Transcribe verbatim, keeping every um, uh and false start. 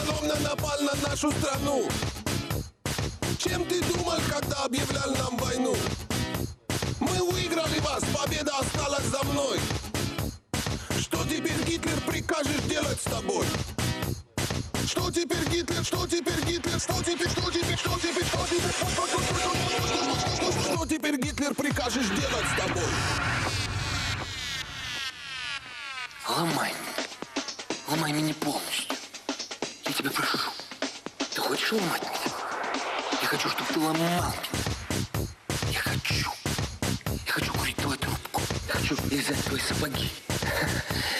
вероломно напал на нашу страну. Чем ты думал, когда объявлял нам войну? Мы выиграли вас, победа осталась за мной. Что теперь Гитлер прикажешь делать с тобой? Что теперь Гитлер, что теперь Гитлер, что теперь, что теперь, что теперь, что теперь, что теперь Гитлер прикажешь делать с тобой? Ломай меня. Ломай меня полностью. Я тебя прошу. Ты хочешь ломать меня? Я хочу, чтобы ты ломал меня. Я хочу. Я хочу курить твою трубку. Я хочу лизать твои сапоги.